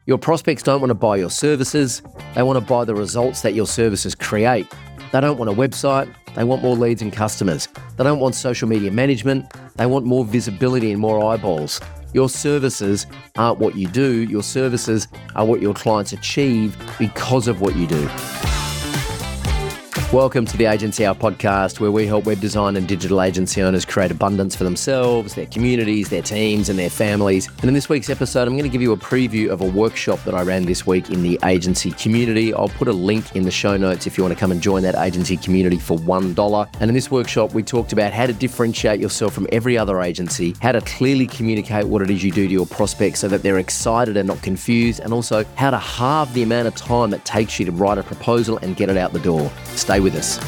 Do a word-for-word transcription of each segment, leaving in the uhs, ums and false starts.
Your prospects don't want to buy your services. They want to buy the results that your services create. They don't want a website. They want more leads and customers. They don't want social media management. They want more visibility and more eyeballs. Your services aren't what you do. Your services are what your clients achieve because of what you do. Welcome to the Agency Hour podcast, where we help web design and digital agency owners create abundance for themselves, their communities, their teams, and their families. And in this week's episode, I'm going to give you a preview of a workshop that I ran this week in the agency community. I'll put a link in the show notes if you want to come and join that agency community for one dollar. And in this workshop, we talked about how to differentiate yourself from every other agency, how to clearly communicate what it is you do to your prospects so that they're excited and not confused, and also how to halve the amount of time it takes you to write a proposal and get it out the door. Stay with us.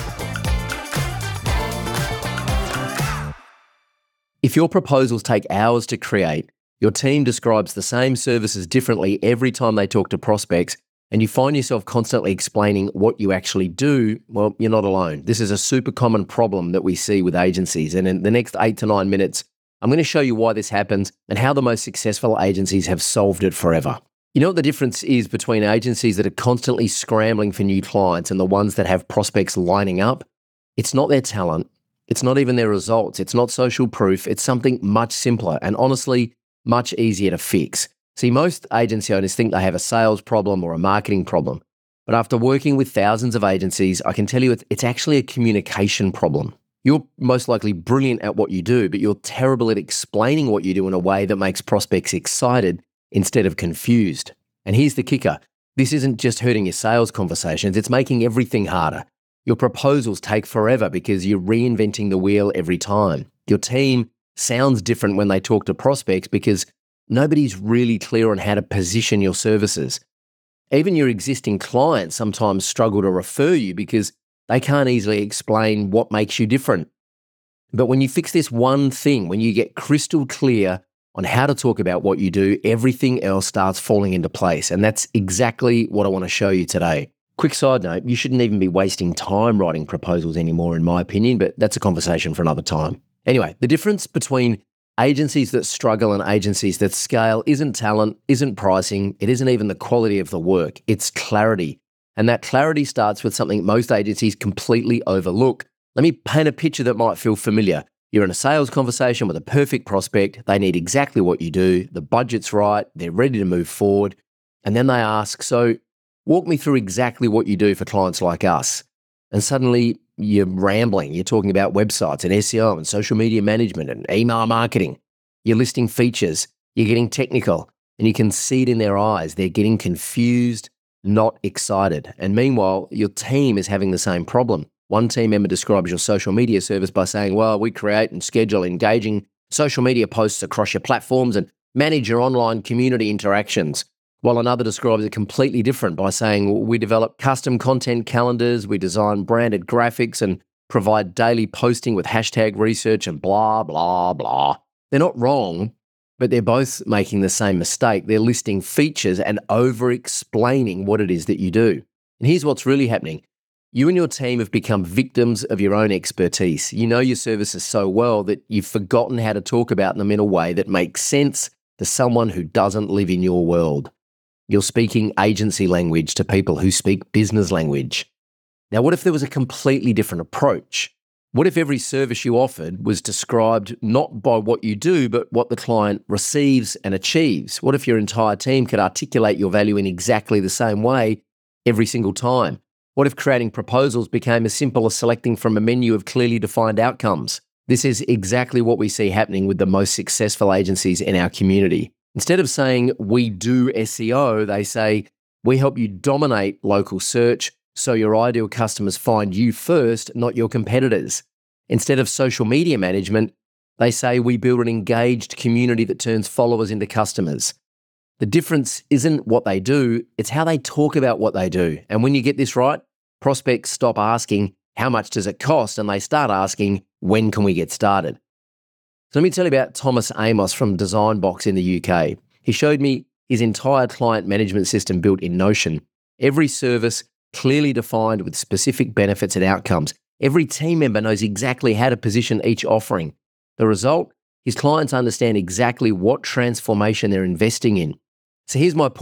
If your proposals take hours to create, your team describes the same services differently every time they talk to prospects, and you find yourself constantly explaining what you actually do, well, you're not alone. This is a super common problem that we see with agencies, and in the next eight to nine minutes, I'm going to show you why this happens and how the most successful agencies have solved it forever. You know what the difference is between agencies that are constantly scrambling for new clients and the ones that have prospects lining up? It's not their talent. It's not even their results. It's not social proof. It's something much simpler and honestly, much easier to fix. See, most agency owners think they have a sales problem or a marketing problem. But after working with thousands of agencies, I can tell you it's actually a communication problem. You're most likely brilliant at what you do, but you're terrible at explaining what you do in a way that makes prospects excited instead of confused. And here's the kicker. This isn't just hurting your sales conversations, it's making everything harder. Your proposals take forever because you're reinventing the wheel every time. Your team sounds different when they talk to prospects because nobody's really clear on how to position your services. Even your existing clients sometimes struggle to refer you because they can't easily explain what makes you different. But when you fix this one thing, when you get crystal clear on how to talk about what you do, everything else starts falling into place. And that's exactly what I want to show you today. Quick side note, you shouldn't even be wasting time writing proposals anymore, in my opinion, but that's a conversation for another time. Anyway, the difference between agencies that struggle and agencies that scale isn't talent, isn't pricing, it isn't even the quality of the work, it's clarity. And that clarity starts with something most agencies completely overlook. Let me paint a picture that might feel familiar. You're in a sales conversation with a perfect prospect. They need exactly what you do. The budget's right. They're ready to move forward. And then they ask, so walk me through exactly what you do for clients like us. And suddenly you're rambling. You're talking about websites and S E O and social media management and email marketing. You're listing features. You're getting technical. And you can see it in their eyes. They're getting confused, not excited. And meanwhile, your team is having the same problem. One team member describes your social media service by saying, well, we create and schedule engaging social media posts across your platforms and manage your online community interactions. While another describes it completely different by saying, we develop custom content calendars, we design branded graphics and provide daily posting with hashtag research and blah, blah, blah. They're not wrong, but they're both making the same mistake. They're listing features and over-explaining what it is that you do. And here's what's really happening. You and your team have become victims of your own expertise. You know your services so well that you've forgotten how to talk about them in a way that makes sense to someone who doesn't live in your world. You're speaking agency language to people who speak business language. Now, what if there was a completely different approach? What if every service you offered was described not by what you do, but what the client receives and achieves? What if your entire team could articulate your value in exactly the same way every single time? What if creating proposals became as simple as selecting from a menu of clearly defined outcomes? This is exactly what we see happening with the most successful agencies in our community. Instead of saying, we do S E O, they say, we help you dominate local search so your ideal customers find you first, not your competitors. Instead of social media management, they say, we build an engaged community that turns followers into customers. The difference isn't what they do, it's how they talk about what they do. And when you get this right, prospects stop asking, how much does it cost? And they start asking, when can we get started? So let me tell you about Thomas Amos from Designbox in the U K. He showed me his entire client management system built in Notion. Every service clearly defined with specific benefits and outcomes. Every team member knows exactly how to position each offering. The result? His clients understand exactly what transformation they're investing in. So here's my point.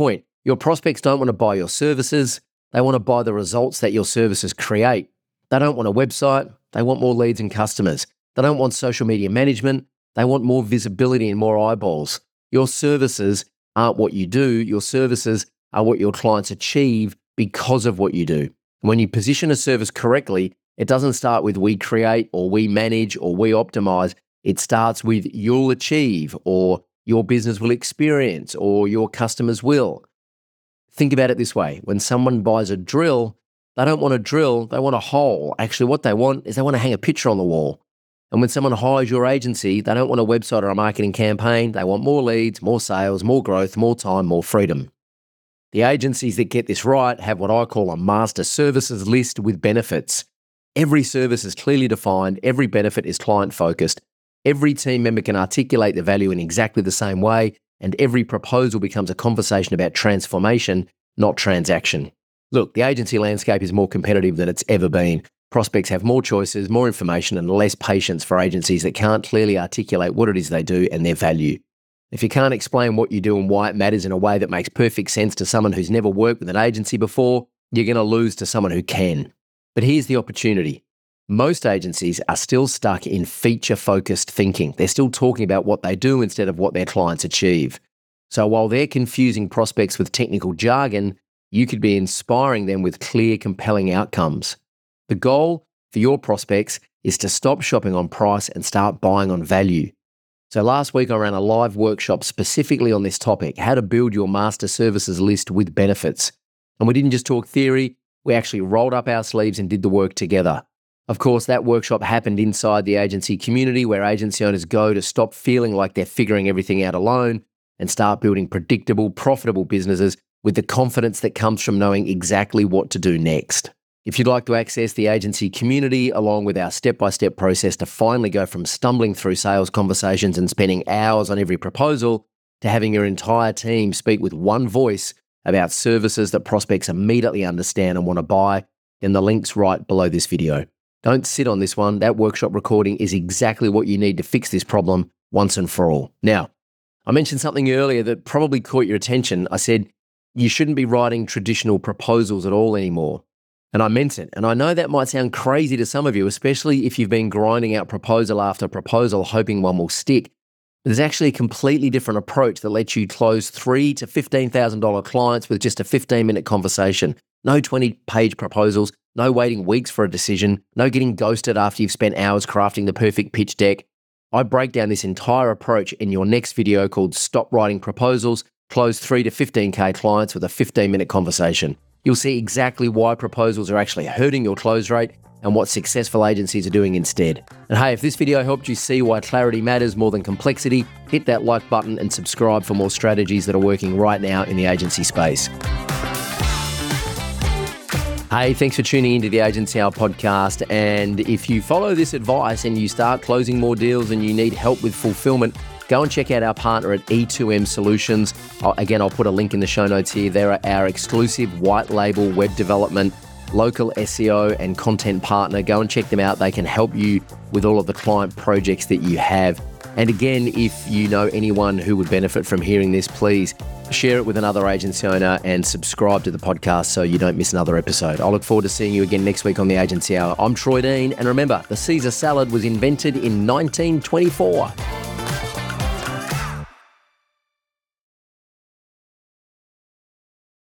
Your prospects don't want to buy your services. They want to buy the results that your services create. They don't want a website. They want more leads and customers. They don't want social media management. They want more visibility and more eyeballs. Your services aren't what you do. Your services are what your clients achieve because of what you do. When you position a service correctly, it doesn't start with we create or we manage or we optimize. It starts with you'll achieve or your business will experience or your customers will. Think about it this way. When someone buys a drill, they don't want a drill, they want a hole. Actually, what they want is they want to hang a picture on the wall. And when someone hires your agency, they don't want a website or a marketing campaign. They want more leads, more sales, more growth, more time, more freedom. The agencies that get this right have what I call a master services list with benefits. Every service is clearly defined. Every benefit is client-focused. Every team member can articulate the value in exactly the same way, and every proposal becomes a conversation about transformation, not transaction. Look, the agency landscape is more competitive than it's ever been. Prospects have more choices, more information, and less patience for agencies that can't clearly articulate what it is they do and their value. If you can't explain what you do and why it matters in a way that makes perfect sense to someone who's never worked with an agency before, you're going to lose to someone who can. But here's the opportunity. Most agencies are still stuck in feature-focused thinking. They're still talking about what they do instead of what their clients achieve. So while they're confusing prospects with technical jargon, you could be inspiring them with clear, compelling outcomes. The goal for your prospects is to stop shopping on price and start buying on value. So last week I ran a live workshop specifically on this topic, how to build your master services list with benefits. And we didn't just talk theory, we actually rolled up our sleeves and did the work together. Of course, that workshop happened inside the agency community where agency owners go to stop feeling like they're figuring everything out alone and start building predictable, profitable businesses with the confidence that comes from knowing exactly what to do next. If you'd like to access the agency community along with our step-by-step process to finally go from stumbling through sales conversations and spending hours on every proposal to having your entire team speak with one voice about services that prospects immediately understand and want to buy, then the link's right below this video. Don't sit on this one. That workshop recording is exactly what you need to fix this problem once and for all. Now, I mentioned something earlier that probably caught your attention. I said, you shouldn't be writing traditional proposals at all anymore. And I meant it. And I know that might sound crazy to some of you, especially if you've been grinding out proposal after proposal, hoping one will stick. But there's actually a completely different approach that lets you close three to fifteen thousand dollars clients with just a fifteen minute conversation. No twenty page proposals, no waiting weeks for a decision, no getting ghosted after you've spent hours crafting the perfect pitch deck. I break down this entire approach in your next video called Stop Writing Proposals, Close three to fifteen K clients with a fifteen minute conversation. You'll see exactly why proposals are actually hurting your close rate and what successful agencies are doing instead. And hey, if this video helped you see why clarity matters more than complexity, hit that like button and subscribe for more strategies that are working right now in the agency space. Hey, thanks for tuning into the Agency Hour podcast. And if you follow this advice and you start closing more deals and you need help with fulfillment, go and check out our partner at E two M Solutions. I'll, again, I'll put a link in the show notes here. They're our exclusive white label web development, local S E O and content partner. Go and check them out. They can help you with all of the client projects that you have. And again, if you know anyone who would benefit from hearing this, please share it with another agency owner and subscribe to the podcast so you don't miss another episode. I look forward to seeing you again next week on the Agency Hour. I'm Troy Dean, and remember, the Caesar salad was invented in nineteen twenty-four.